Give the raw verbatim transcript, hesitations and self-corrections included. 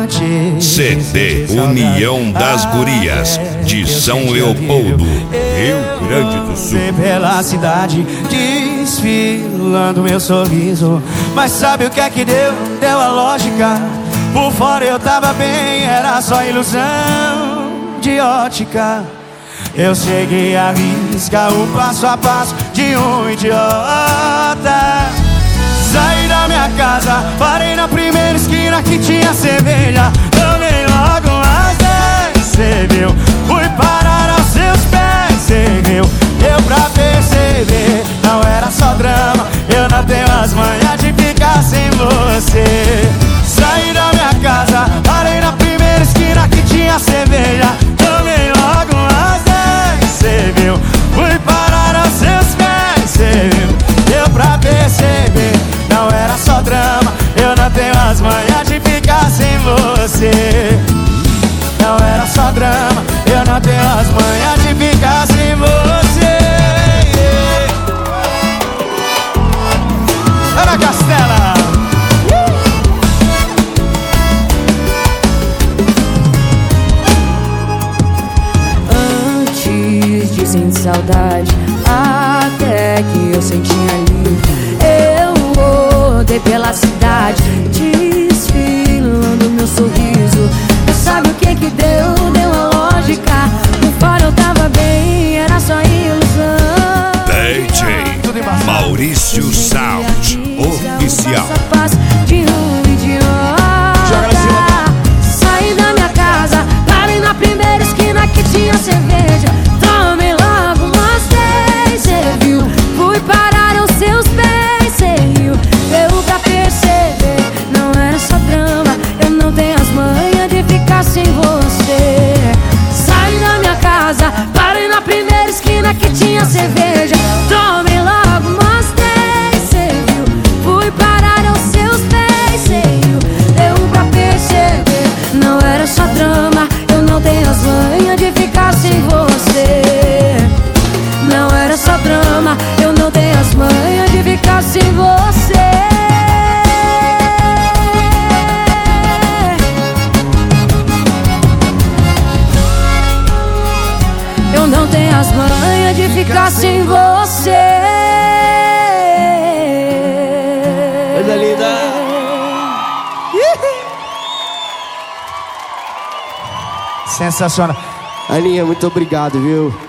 te C D União das Gurias de São Leopoldo, Rio Grande do Sul. Pela cidade desfilando meu sorriso, mas sabe o que é que deu? Deu a lógica. Por fora eu tava bem, era só ilusão de ótica. Eu cheguei a riscar o passo a passo de um idiota. Saí da minha casa, parei na primeira esquina que tinha cerveja. Tomei logo umas dez, cê viu? Fui parar aos seus pés, cê viu? Deu pra perceber, não era só drama. Eu não tenho as manhas de ficar sem você. Saí da minha casa, parei na primeira esquina que tinha cerveja. Tomei logo umas dez, cê viu? Fui parar aos seus pés, cê viu? Deu pra perceber, não era só drama. Eu não tenho as manhas de ficar sem você. Não era só drama, eu não tenho as manhas de ficar sem você. Ana Castela. Antes de sentir saudade, até que eu senti alívio. Eu rodei pela cidade, desfilando meu sorriso. Mas sabe o que que deu? Deu a lógica. Por fora eu tava bem, era só ilusão. D J Maurício Sound Oficial. Passo a passo de um idiota. Saí da minha casa, parei na primeira esquina que tinha cerveja. Tomei logo umas três, cê viu? Fui parar aos seus pés, cê riu? Deu pra perceber, não era só drama. Eu não tenho as manhas de ficar sem você. Saí da minha casa, parei na primeira esquina que tinha cerveja. Tomei logo umas três, cê viu? Fui parar aos seus pés, cê riu? Deu pra perceber, não era só drama. Eu não tenho as manhas de ficar sem você. Não era só drama, eu não tenho as manhas de ficar sem você. Eu não tenho as manhas de ficar sem você. Coisa linda. Sensacional. Aninha, muito obrigado, viu?